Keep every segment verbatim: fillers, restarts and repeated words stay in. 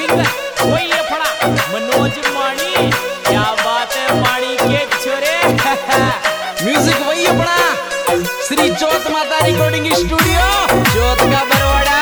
Singer वही अपना मनोज माणी। क्या बात है माणी के छोरे। म्यूजिक वही अपना श्री चौथ माता रिकॉर्डिंग स्टूडियो चौथ का बरवाड़ा।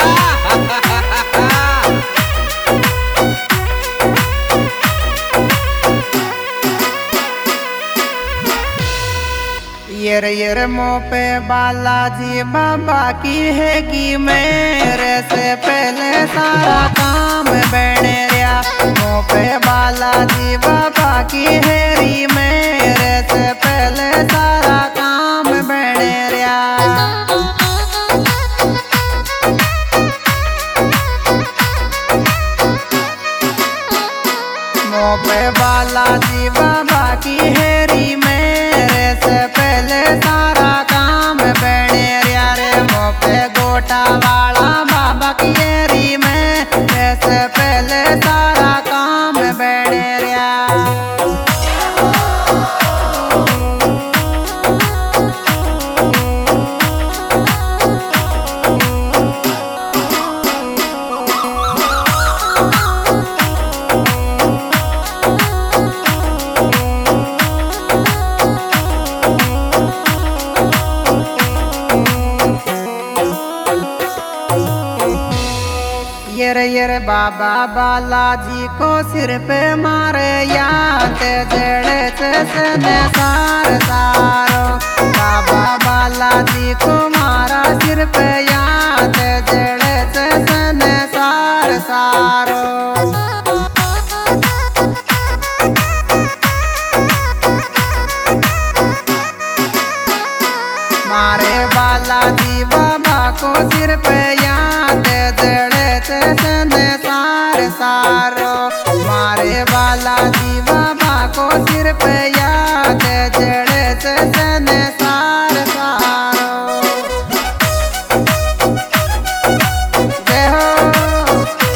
यर यर मुँह पे बालाजी बाबा की है कि मेरे से पहले सारा काम बने रहा। मुँह पे बालाजी बाबा की हेरी मेरे से पहले सारा काम बने रहा। मुँह पे बालाजी बाबा की हेरी मेरे से पहले सारा काम बने रहा रे। मुँह पे गोटा वाला बाबा की हेरी मेरे से पहले सारा काम बने रहा। यर यर बाबा बालाजी को सिर पे मारे याद जड़े से सार सारो। बाबा बालाजी को मारा सिर पे याद जड़े से सार सारो। मारे बालाजी बाबा को सिर पे याद जड़े से सार सारो। मारे बालाजी बाबा को सिर पे याद जड़े से सार सारो। जय हो।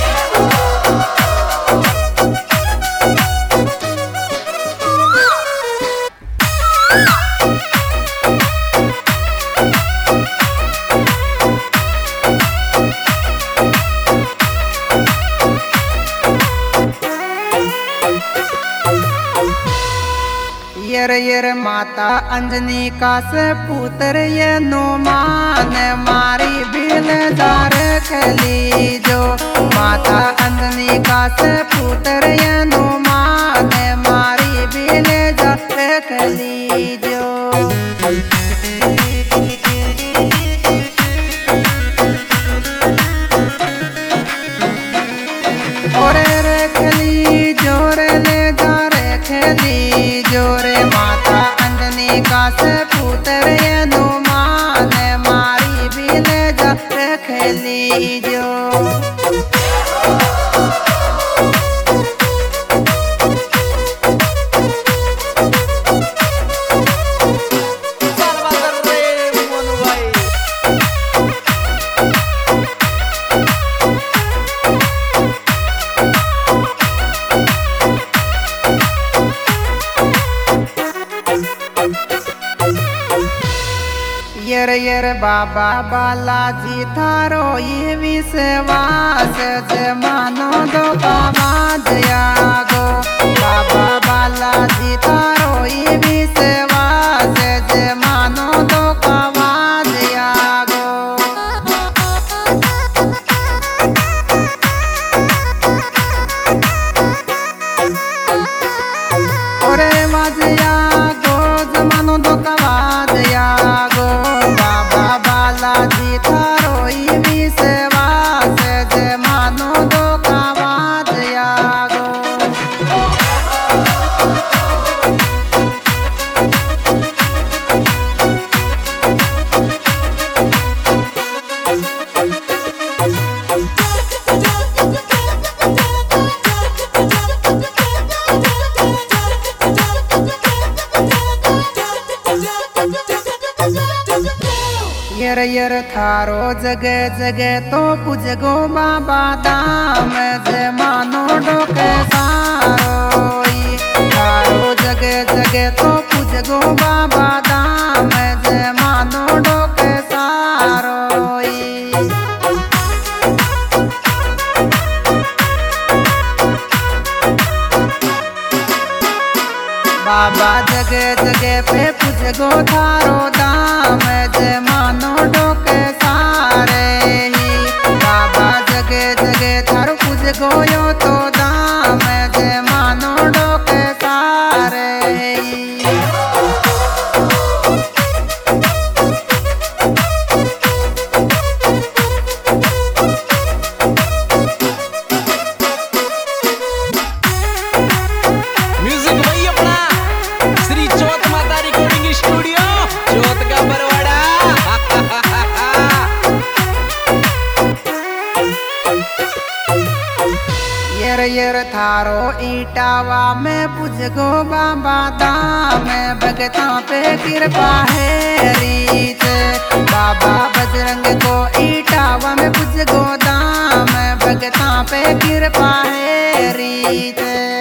यर यर माता अंजनी का से पुत्र ये नुमान मारी बिल जार खली जो। माता अंजनी का से पुत्र ये नुमान मारी बिल जार खली जो। ओरे रे खली जोरे ले जा रे खली जोरे। माता अंजनी का से पुत्र ये नुमान मारी बिल जा रे खली जो। यर यर बाबा बालाजी थारो ये विश्वास जे मानो दो कामाज आगो। बाबा बालाजी थारो ये विश्वास जे मानो दो कामाज आगो। ओरे माजया गो जमानो दो कामाज आगो। बाबा बालाजी थारो ये विश्वास जे मानो दो कामाज आगो। यर यर थारो जगह जगह तो पूज गो बाबा दाम जे मानो डोके सारोई। थारो जगह जगह तो पूज गो बाबा दाम जे मानो डोके सारोई। बाबा जगह जगह पे पूछ गो थारो दाम जय मानो डोके सारे ही बाबा जगह जगह थारो पूछ गो यो तो दाम जय मानो डोके सारे ही यर यर थारो ईटावा में पूछ गो बाबा दाम भगता पे कृपा है रीत बाबा बजरंग को ईटावा में पूछ गो दाम भगता पे कृपा है रीत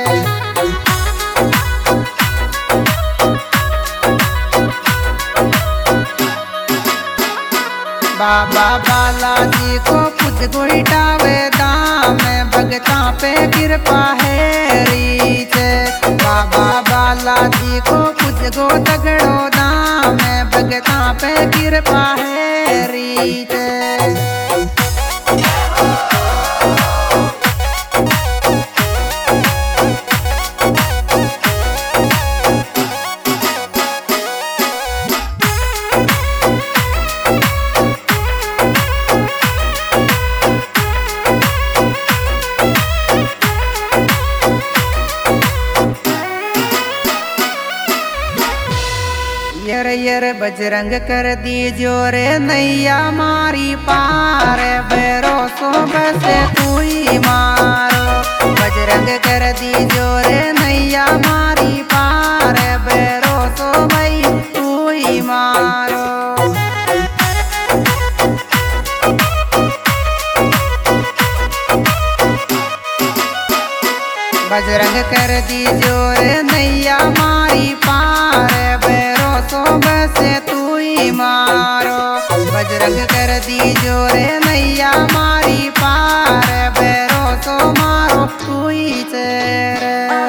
बाबा बालाजी को पूछ गो ईटावे दाम भगता पे कृपा है रीत बाबा बालाजी को पूछ गो तगड़ो दाम भगता पे कृपा है रीत यर यर बजरंग कर दी जोरे नैया मारी पार भरोसो बसे कोई मारो बजरंग कर दी जोरे नैया मारी पार भरोसो भाई कोई मारो बजरंग कर दी जोरे नैया मारी पार भरोसो बसे तू ही मारो बजरंग कर दी जोरे नैया मारी पार भरोसो मारो तू ही तेरे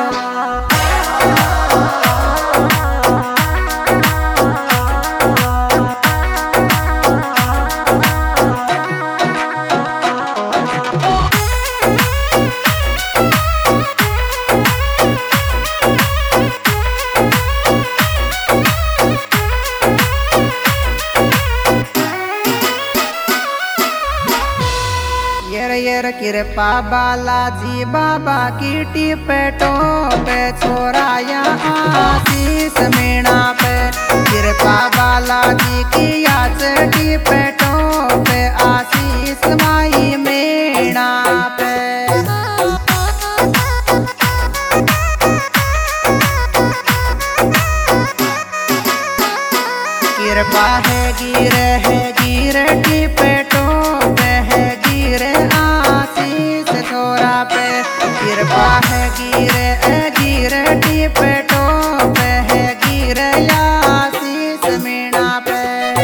यर यर कृपा बालाजी बाबा की टिपटो पे छोराया आशीष मीणा पे कृपा बालाजी की याच टिपटो पे आशीष माई मीणा पे कृपा है गिर है गिर टिपटो पे है गिर आशीष छोरा पे कृपा है गिर गिर टिपटो पे है गिर आशीष मीणा पे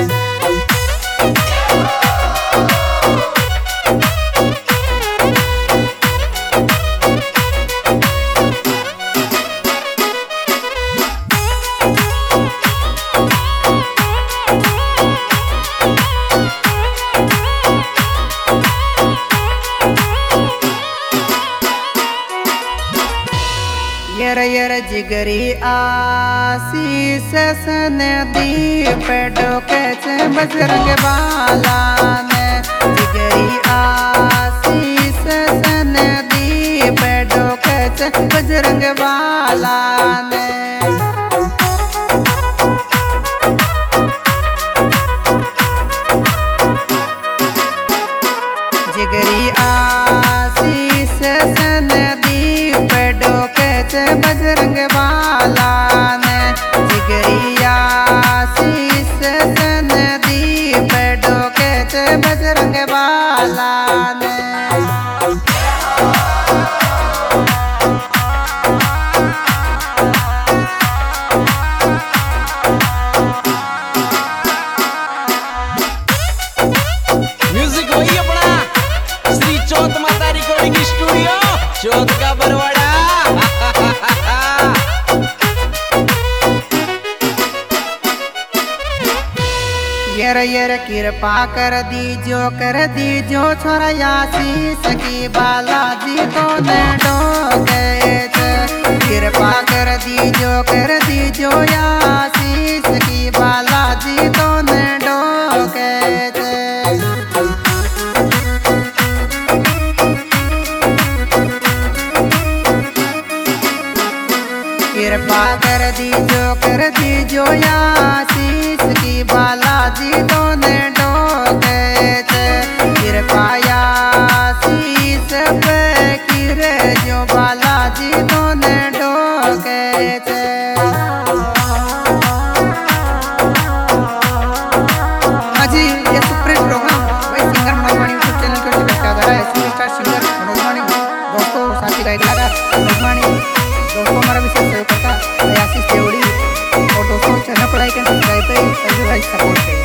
यर यर जिगरी आशीष सन दीप डोके से बजरंग बाला ने जिगरी आशीष सन दीप डोके से बजरंग बाला ने जिगरी आशीष सन दीप डोके से बजरंग बाला ने जिगरी आशीष सन दीप डोके से बजरंग बाला ने म्यूजिक वही अपना श्री चौथ माता रिकॉर्डिंग स्टूडियो चौथ का बरवाड़ा रे कृपा कर दीजो कर दीजो छोरा आशीष की बालाजी तो ने डोके कृपा कर दीजो कर दीजो आशीष की बालाजी तो ने डोके कृपा कर दीजो कर दीजो आशीष की बालाजी तो ने डोके कृपा आशीष पे किरे जो बालाजी तो ने डोके हाजी ये सुप्रीम प्रोग्राम भाई singer Manoj Mani YouTube channel के पेश कर रहा है सुपरस्टार सिंगर मनोज माणी दोस्तों साथी गायक मनोज माणी दोस्तों हमारा विशेष सहयोग करता है आशीष देवड़ी और दोस्तों चैनल को लाइक एंड सब्सक्राइब करें सपोर्ट करें।